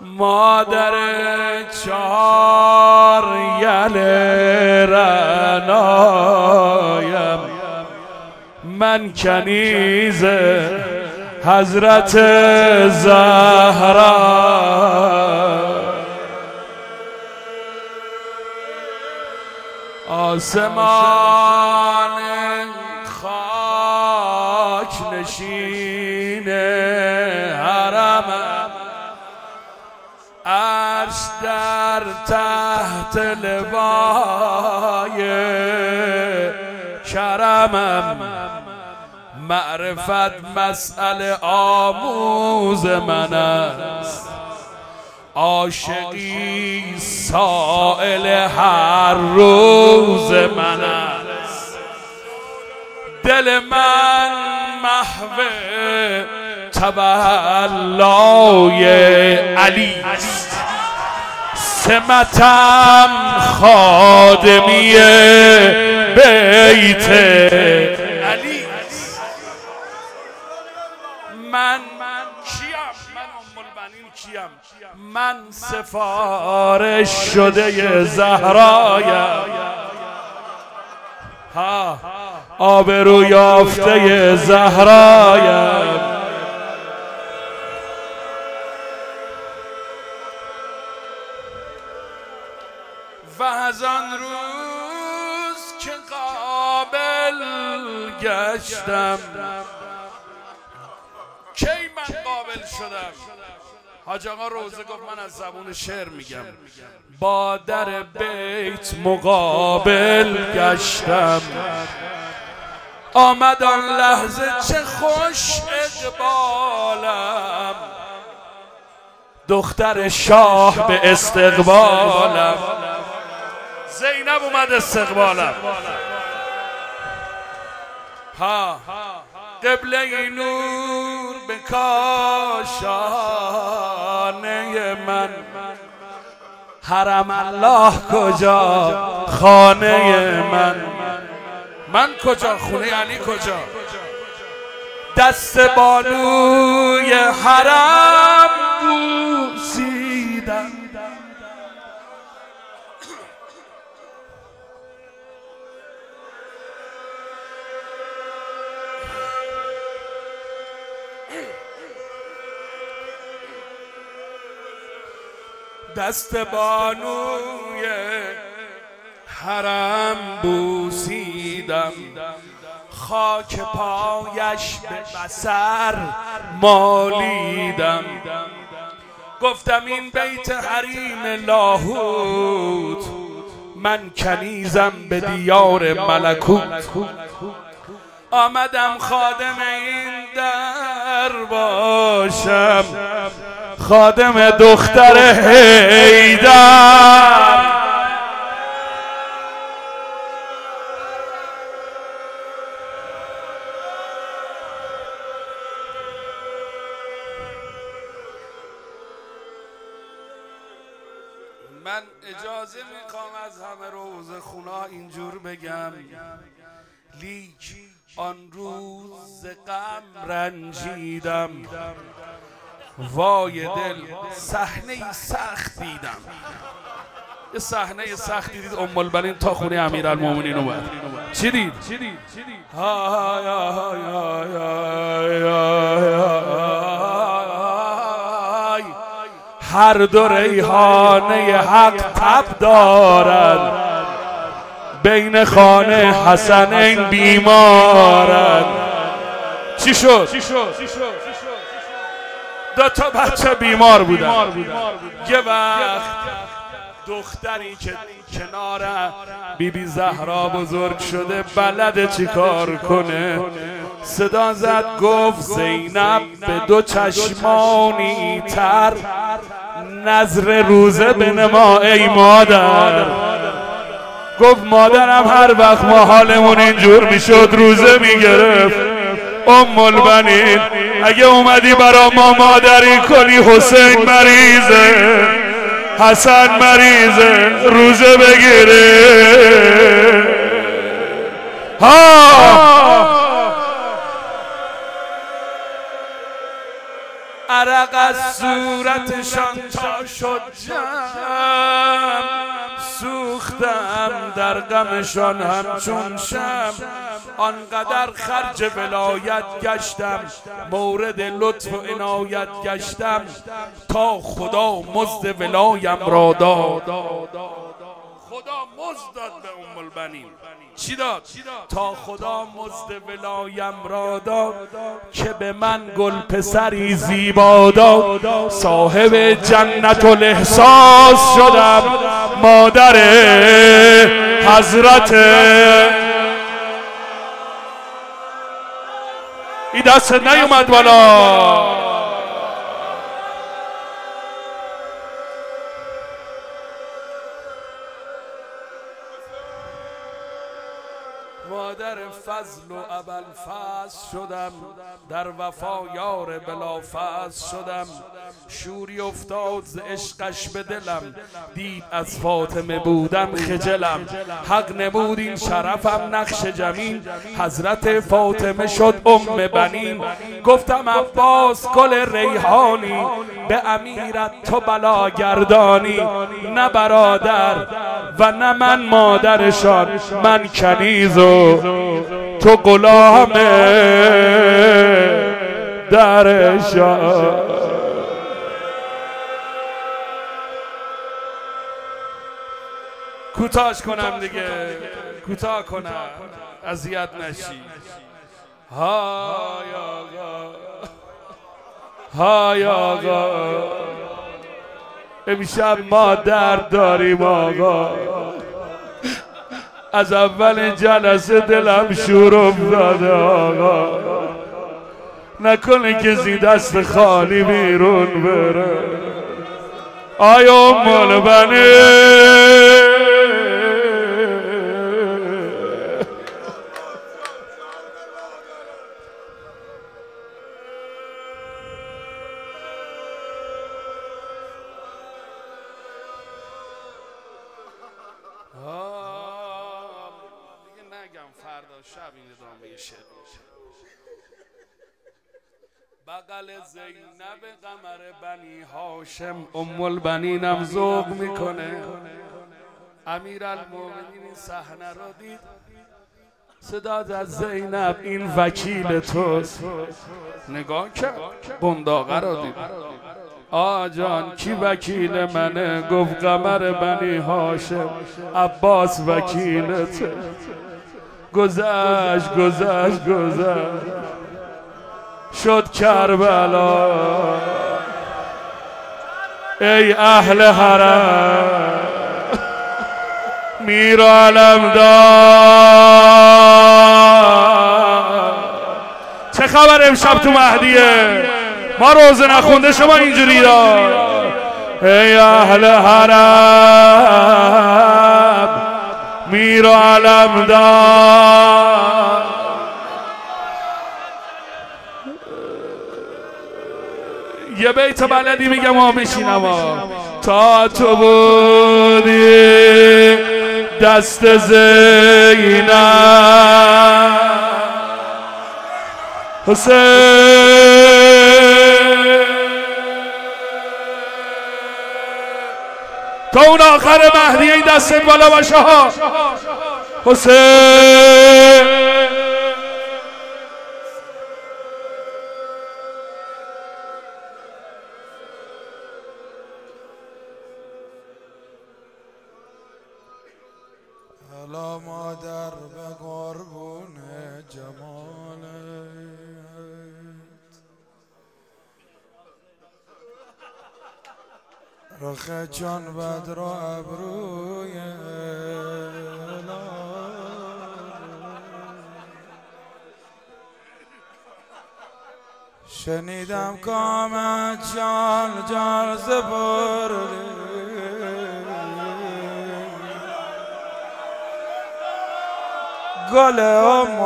مادر چهار یل رعنایم، من کنیز حضرت زهرا. آسمان خاک نشین حرمم، عرش در تحت لوای کرمم، معرفت مسئله آموز من است، عاشقی سائل هر روز من است. دل من محو تولای علی است، سمتم خادمی بیت علی است. من کیم؟ من ام البنین کیم؟ من سفارش شده زهرایم، آبرو یافته زهرایم. و از آن روز که قابل گشتم، کی من قابل شدم؟ حاج آقا روزه گفت من از زبون شعر میگم، با در بیت مقابل گشتم، آمد آن لحظه چه خوش اقبالم، دختر شاه به استقبالم، زینب اومد استقبالم، قبله نور به کاشانه من، حرم الله کجا خانه من کجا خونه علی کجا؟ دست بانوی حرم بوسیدم، دست بانوی حرم بوسیدم، خاک پایش به بصر مالیدم، گفتم این بیت حریم لاهوت، من کنیزم به دیار ملکوت، آمدم خادم این در باشم، خادم دختر حیدر. من اجازه میخوام از همه روز خونا اینجور بگم، لیک آن روز غم رنجیدم، وای دل صحنه سخت دیدم. یه صحنه سخت دیدید ام البنین تا خونه امیرالمومنین اومد، چی دید؟ هر دو ریحانه حق تب دارند، بین خانه حسنین بیمارند. چی شد؟ دو تا بچه بیمار بودن. یه وقت دختری که کنار بیبی زهرا بزرگ شده بلده چی کار کنه، صدا زد گفت زینب به دو چشمانی تر نظر روزه بنما ای مادر. گفت مادرم هر وقت ما حالمون اینجور میشد روزه میگرفت. ام البنین اگه اومدی برا ما مادری کنی، حسین مریضه، حسن مریضه، روزه بگیره. عرق از صورتشان تا شد جم، سوختم در غمشان همچون شم. آنقدر خرج ولایت گشتم، مورد لطف و عنایت گشتم، تا خدا مزد ولایم را داد. خدا مزد داد به ام البنین. چی داد؟ تا خدا مزد ولایم را داد که به من گل پسری زیبا داد. صاحب جنت الاحساس شدم، مادر حضرت این دست نیومد بالا. مادر فضل و ابوالفضل شدم، در وفا یار بلافضل شدم. شوری افتاد ز عشقش به دلم، دید از فاطمه بودم خجلم. حق نمود این شرفم نقش جمیل، حضرت فاطمه شد ام بنین. گفتم عباس گل ریحانی، به امیرت تو بلا گردانی. نه برادر و نه من مادرشان، من کنیز و تو غلام درشان. کوتاش کنم دیگه، کوتاه کنم، اذیت نشی. های آقا، های آقا، امشب ما درد داریم آقا. از اول جلسه دلم شور افتاده آقا. نکنه کسی دست خالی بیرون بره. آیا ام البنین فردا شب این ادامه شعر میشه. بغل زینب قمر بنی هاشم ام البنینم ذوق میکنه. امیرالمومنین این صحنه رو دید، صدا از زینب این وکیل توست. نگاه کرد بنداغه رو دید. آجان کی وکیل منه؟ گفت قمر بنی هاشم، عباس وکیلته. گذشت گذشت گذشت شد کربلا. ای اهل حرم میر علمدار، چه خبر امشب تو مهدیه؟ ما روزه نخونده شما اینجوری دار. ای اهل حرم میر علمدار، یه بیت بلدی میگم ما بشینم. تا تو بودی دست زینب حسین، تا اون آخر مهدی این دست بالا باشه ها. حسین حالا مادر به قربون جمالت، رخ جان بدر و ابروی شنیدم کامت جال جال زبردی، گل ام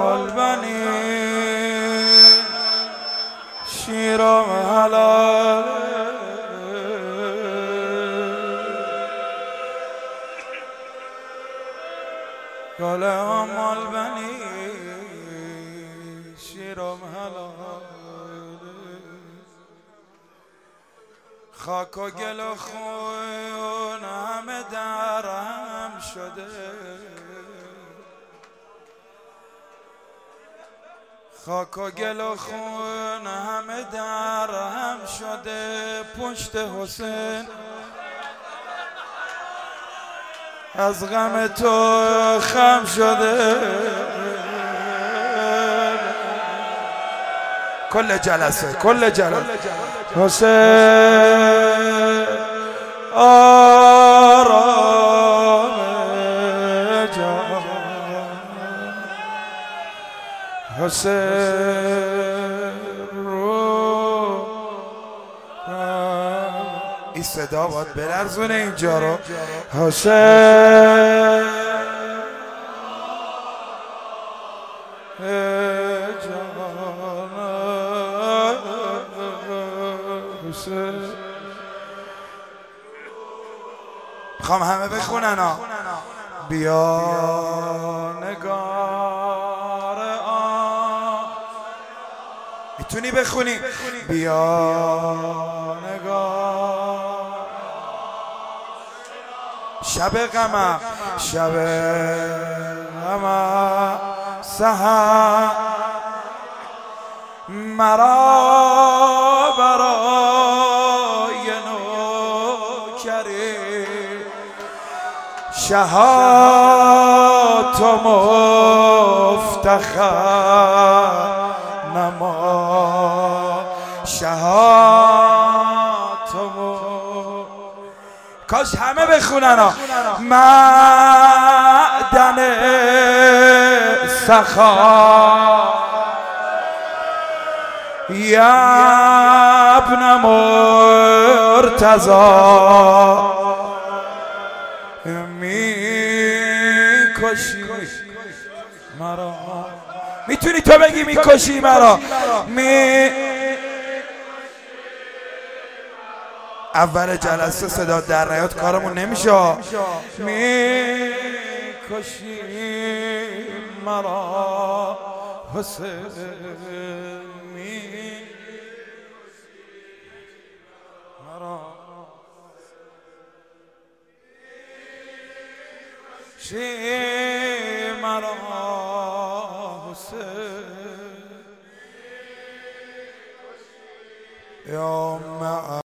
البنین شیرم حلال، گل ام البنین شیرم حلال. خاک و گل و خون همه درم شده، خاک و گل و خون همه درم شده. پشت حسین از غم تو خم شده. کل جلسه حسین آرام جان، حسین رو این صدا باید بلرزونه اینجا رو. حسین میخوام همه بخونن ها. بیا نگار میتونی بخونی؟ بیا نگار شب غمم، شب غمم سحر مرا برای نوکری شهات و مفتخر نما، شهات و کاش همه بخونن ها. معدن سخا یا ابن مرتضی میکشی مرا. میتونی تو بگی میکشی مرا؟ اول جلسه صدا در نیاد کارمون نمیشه. میکشی مرا حسین، میکشی مرا مرا حسین یا